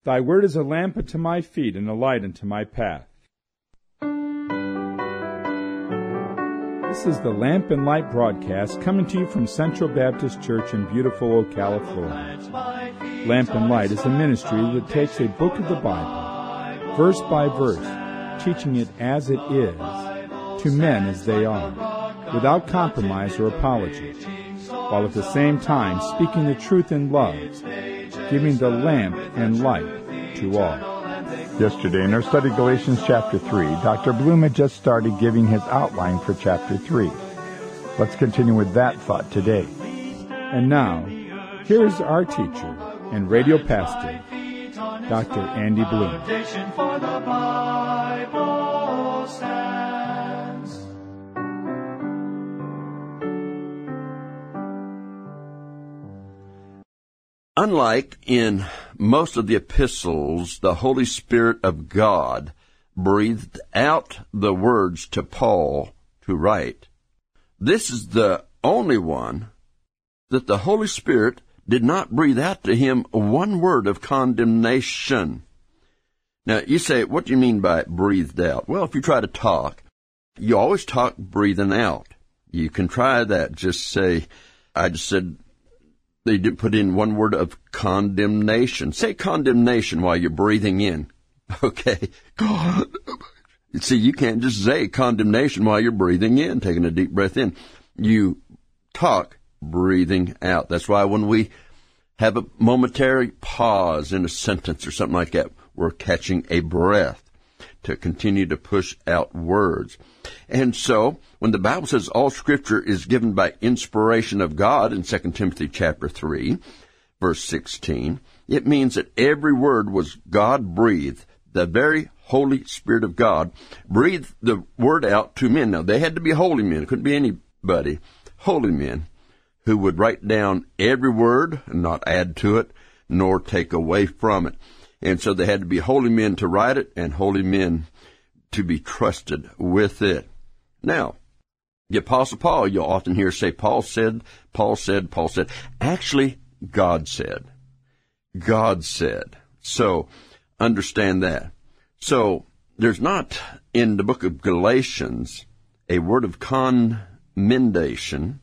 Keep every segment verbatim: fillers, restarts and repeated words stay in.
Thy word is a lamp unto my feet and a light unto my path. This is the Lamp and Light broadcast coming to you from Central Baptist Church in beautiful Ocala, Florida. Lamp and Light is a ministry that takes a book of the Bible, verse by verse, teaching it as it is, to men as they are, without compromise or apology, while at the same time speaking the truth in love, giving the lamp and light to all. Yesterday in our study Galatians chapter three, Doctor Bloom had just started giving his outline for chapter three. Let's continue with that thought today. And now, here is our teacher and radio pastor, Doctor Andy Bloom. For the Bible stands. Unlike in most of the epistles, the Holy Spirit of God breathed out the words to Paul to write. This is the only one that the Holy Spirit did not breathe out to him one word of condemnation. Now, you say, what do you mean by breathed out? Well, if you try to talk, you always talk breathing out. You can try that. Just say, I just said, they did put in one word of condemnation. Say condemnation while you're breathing in. Okay. See, you can't just say condemnation while you're breathing in, taking a deep breath in. You talk breathing out. That's why when we have a momentary pause in a sentence or something like that, we're catching a breath to continue to push out words. And so, when the Bible says all Scripture is given by inspiration of God in Second Timothy chapter three, verse sixteen, it means that every word was God-breathed. The very Holy Spirit of God breathed the word out to men. Now, they had to be holy men. It couldn't be anybody. Holy men who would write down every word and not add to it, nor take away from it. And so they had to be holy men to write it and holy men to be trusted with it. Now, the Apostle Paul, you'll often hear say, Paul said, Paul said, Paul said. Actually, God said. God said. So, understand that. So, there's not in the book of Galatians a word of commendation,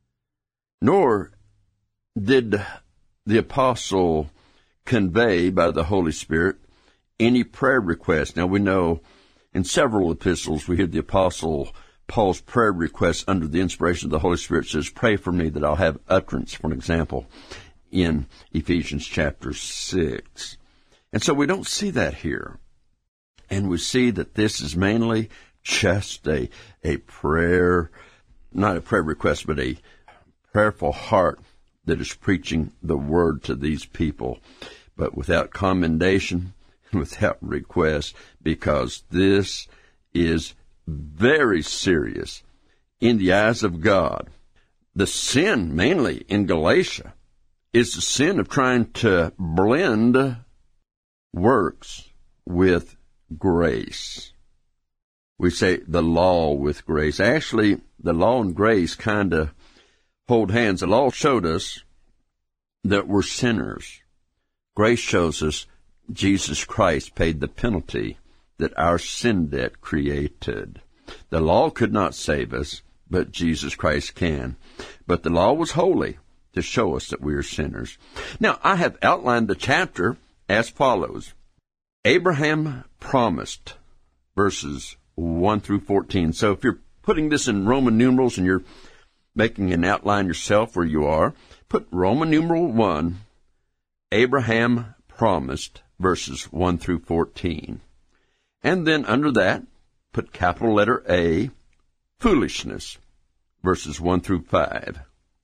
nor did the Apostle convey by the Holy Spirit any prayer request. Now, we know in several epistles we hear the Apostle Paul's prayer request under the inspiration of the Holy Spirit says, pray for me that I'll have utterance, for an example, in Ephesians chapter six. And so we don't see that here. And we see that this is mainly just a, a prayer, not a prayer request, but a prayerful heart that is preaching the word to these people, but without commendation, without request, because this is very serious in the eyes of God. The sin, mainly in Galatia, is the sin of trying to blend works with grace. We say the law with grace. Actually, the law and grace kind of hold hands. The law showed us that we're sinners. Grace shows us Jesus Christ paid the penalty that our sin debt created. The law could not save us, but Jesus Christ can. But the law was holy to show us that we are sinners. Now, I have outlined the chapter as follows. Abraham promised, verses one through fourteen. So if you're putting this in Roman numerals and you're making an outline yourself where you are, put Roman numeral one, Abraham promised, verses one through fourteen. And then under that, put capital letter A, foolishness, verses one through five.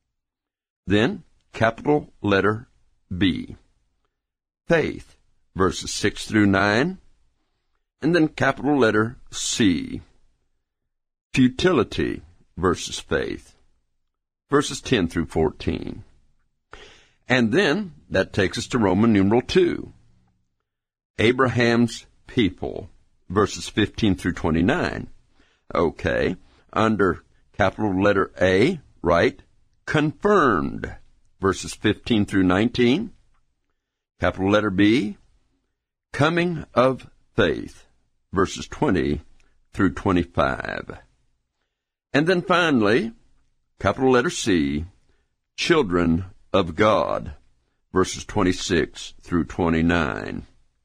Then capital letter B, faith, verses six through nine. And then capital letter C, futility versus faith, verses ten through fourteen. And then that takes us to Roman numeral two, Abraham's people, verses fifteen through twenty-nine. Okay, under capital letter A, write confirmed, verses fifteen through nineteen. Capital letter B, coming of faith, verses twenty through twenty-five. And then finally, capital letter C, children of God, verses twenty-six through twenty-nine.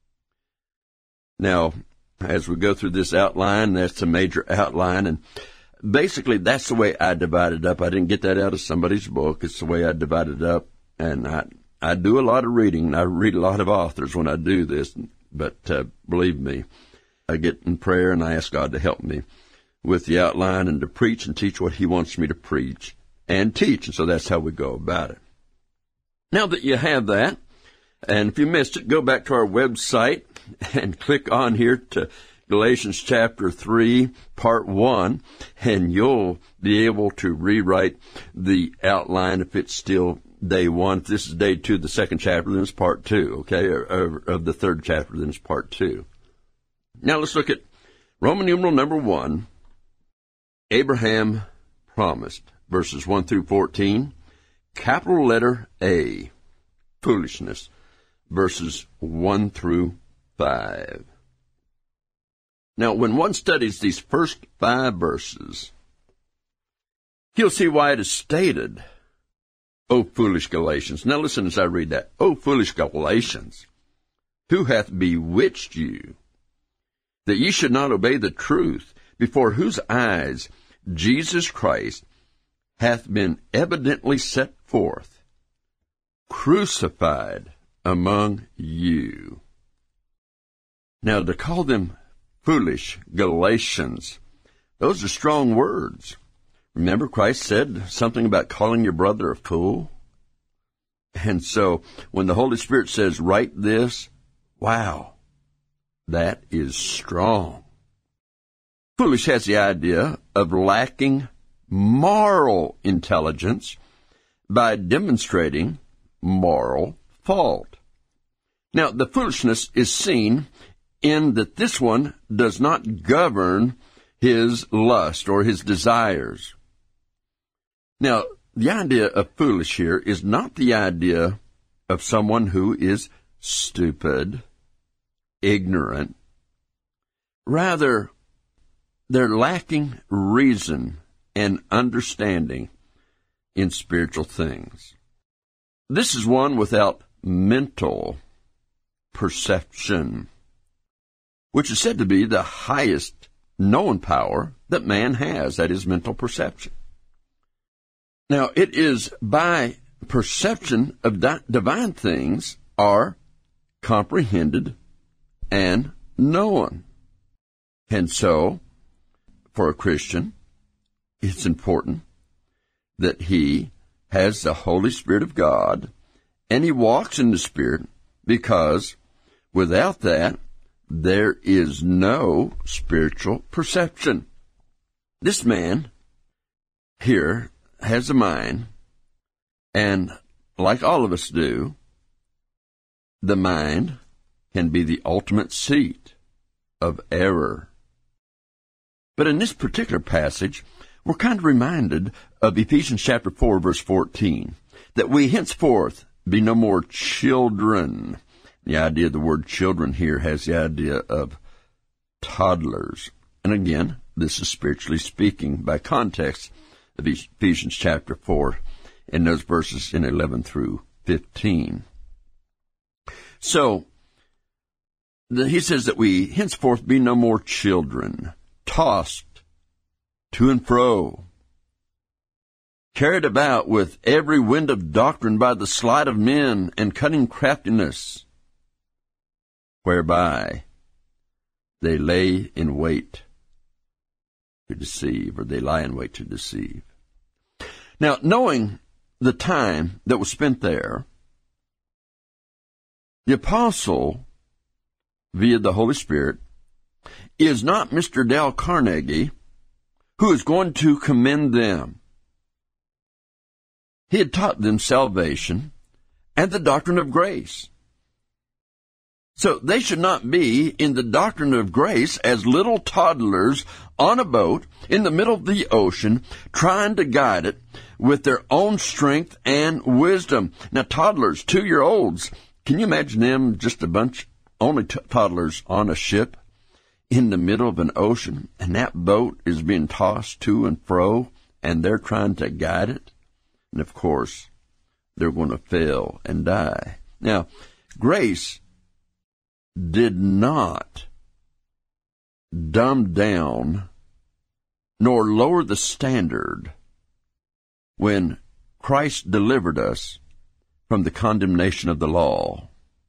Now, as we go through this outline, that's a major outline, and basically that's the way I divide it up. I didn't get that out of somebody's book. It's the way I divide it up, and I I do a lot of reading, and I read a lot of authors when I do this, but uh, believe me, I get in prayer and I ask God to help me with the outline and to preach and teach what He wants me to preach and teach, and so that's how we go about it. Now that you have that, and if you missed it, go back to our website and click on here to Galatians chapter three, part one, and you'll be able to rewrite the outline if it's still day one. If this is day two of the second chapter, then it's part two, okay, or, or of the third chapter, then it's part two. Now let's look at Roman numeral number one, Abraham promised, verses one through fourteen, capital letter A, foolishness, verses one through five. Now, when one studies these first five verses, he'll see why it is stated, O foolish Galatians. Now listen as I read that. O foolish Galatians, who hath bewitched you, that ye should not obey the truth, before whose eyes Jesus Christ hath been evidently set forth, crucified among you. Now, to call them foolish Galatians, those are strong words. Remember, Christ said something about calling your brother a fool? And so, when the Holy Spirit says, write this, wow, that is strong. Foolish has the idea of lacking moral intelligence by demonstrating moral fault. Now, the foolishness is seen in that this one does not govern his lust or his desires. Now, the idea of foolish here is not the idea of someone who is stupid, ignorant. Rather, they're lacking reason and understanding in spiritual things. This is one without mental perception, which is said to be the highest known power that man has, that is mental perception. Now, it is by perception of di- divine things are comprehended and known. And so, for a Christian, it's important that he has the Holy Spirit of God and he walks in the Spirit, because without that, there is no spiritual perception. This man here has a mind, and like all of us do, the mind can be the ultimate seat of error. But in this particular passage, we're kind of reminded of Ephesians chapter four, verse fourteen, that we henceforth be no more children. The idea of the word children here has the idea of toddlers. And again, this is spiritually speaking by context of Ephesians chapter four in those verses in eleven through fifteen. So, the, he says that we henceforth be no more children, tossed to and fro, carried about with every wind of doctrine by the sleight of men and cunning craftiness, whereby they lay in wait to deceive, or they lie in wait to deceive. Now, knowing the time that was spent there, the apostle, via the Holy Spirit, is not Mister Dale Carnegie, who is going to commend them. He had taught them salvation and the doctrine of grace. So they should not be in the doctrine of grace as little toddlers on a boat in the middle of the ocean, trying to guide it with their own strength and wisdom. Now, toddlers, two-year-olds, can you imagine them just a bunch only t- toddlers on a ship in the middle of an ocean, and that boat is being tossed to and fro, and they're trying to guide it. And, of course, they're going to fail and die. Now, grace did not dumb down nor lower the standard when Christ delivered us from the condemnation of the law.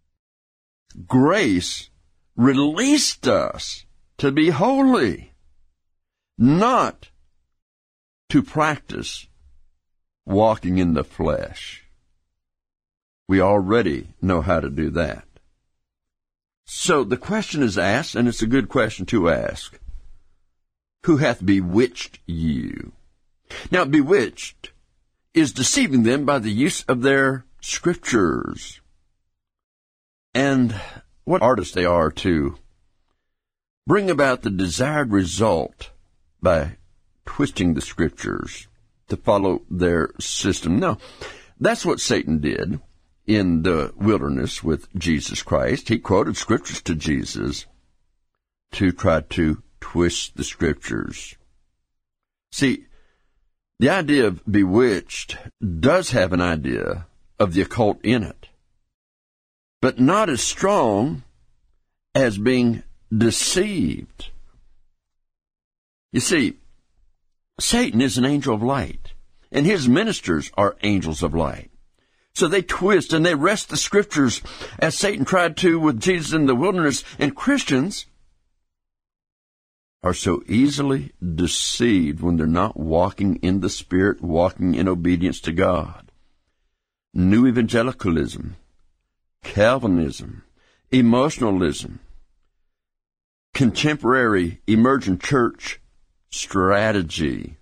Grace released us to be holy, not to practice walking in the flesh. We already know how to do that. So the question is asked, and it's a good question to ask, who hath bewitched you? Now, bewitched is deceiving them by the use of their scriptures. And what artists they are to bring about the desired result by twisting the scriptures to follow their system. Now, that's what Satan did in the wilderness with Jesus Christ. He quoted scriptures to Jesus to try to twist the scriptures. See, the idea of bewitched does have an idea of the occult in it, but not as strong as being deceived. You see, Satan is an angel of light, and his ministers are angels of light. So they twist and they wrest the scriptures as Satan tried to with Jesus in the wilderness, and Christians are so easily deceived when they're not walking in the Spirit, walking in obedience to God. New evangelicalism, Calvinism, emotionalism, contemporary emergent church strategy,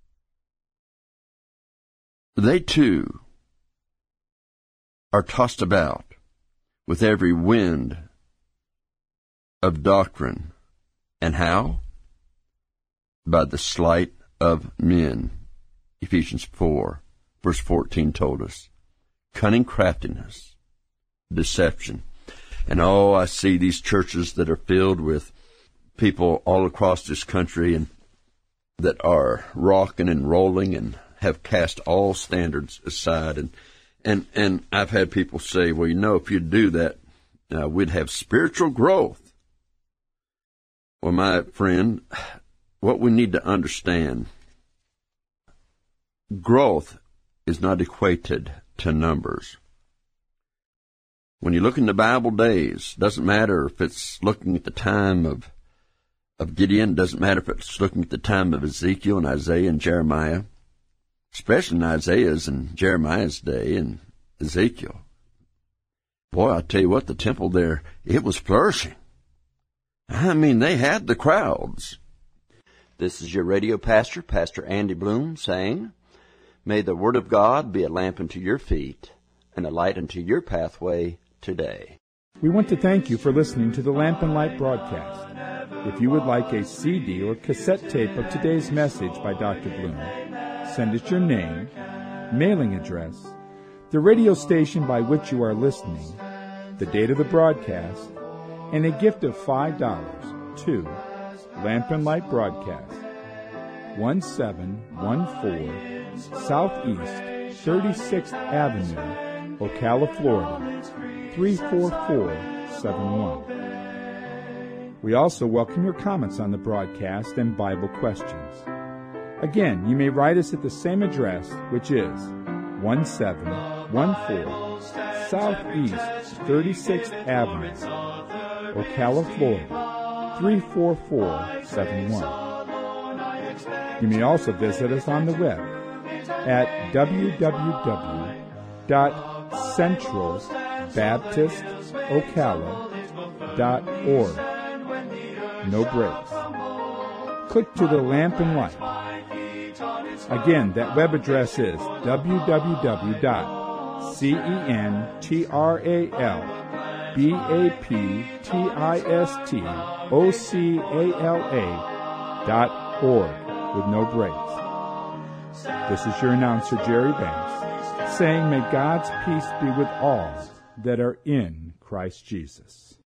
they too are tossed about with every wind of doctrine. And how? By the sleight of men. Ephesians four, verse fourteen told us. Cunning craftiness, deception. And oh, I see these churches that are filled with people all across this country and that are rocking and rolling and have cast all standards aside. And and and I've had people say, well, you know, if you do that, uh, we'd have spiritual growth. Well, my friend, what we need to understand, growth is not equated to numbers. When you look in the Bible days, doesn't matter if it's looking at the time of of Gideon, doesn't matter if it's looking at the time of Ezekiel and Isaiah and Jeremiah, especially in Isaiah's and Jeremiah's day and Ezekiel. Boy, I'll tell you what, the temple there, it was flourishing. I mean, they had the crowds. This is your radio pastor, Pastor Andy Bloom, saying, may the Word of God be a lamp unto your feet and a light unto your pathway today. We want to thank you for listening to the Lamp and Light broadcast. If you would like a C D or cassette tape of today's message by Doctor Bloom, send us your name, mailing address, the radio station by which you are listening, the date of the broadcast, and a gift of five dollars to Lamp and Light Broadcast, one seven one four Southeast thirty-sixth Avenue, Ocala, Florida, three four four seven one. We also welcome your comments on the broadcast and Bible questions. Again, you may write us at the same address, which is one seven one four Southeast thirty-sixth Avenue, Ocala, Florida, three four four seven one. You may also visit us on the web at w w w dot central baptist ocala dot org. No breaks. Click to the Lamp and Light. Again, that web address is w w w dot central baptist ocala dot org with no breaks. This is your announcer, Jerry Banks, saying may God's peace be with all that are in Christ Jesus.